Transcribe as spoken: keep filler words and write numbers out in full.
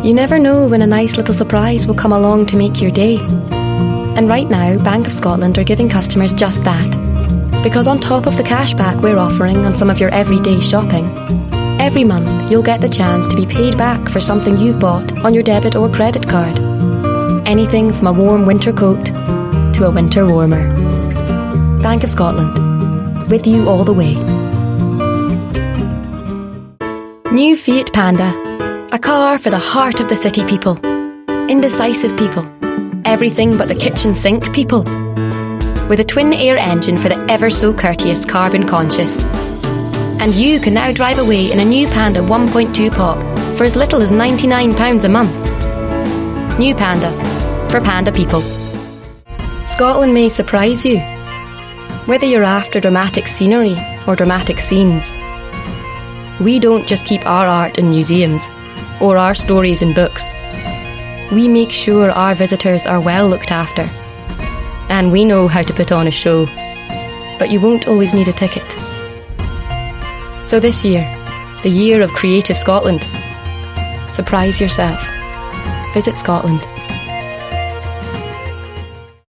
You never know when a nice little surprise will come along to make your day. And right now, Bank of Scotland are giving customers just that. Because on top of the cashback we're offering on some of your everyday shopping, every month you'll get the chance to be paid back for something you've bought on your debit or credit card. Anything from a warm winter coat to a winter warmer. Bank of Scotland. With you all the way. New Fiat Panda. A car for the heart of the city people. Indecisive people. Everything but the kitchen sink people. With a twin air engine for the ever so courteous carbon conscious. And you can now drive away in a new Panda one point two pop for as little as ninety-nine pounds a month. New Panda. For Panda people. Scotland may surprise you. Whether you're after dramatic scenery or dramatic scenes. We don't just keep our art in museums or our stories in books. We make sure our visitors are well looked after. And we know how to put on a show. But you won't always need a ticket. So this year, the year of Creative Scotland, surprise yourself. Visit Scotland.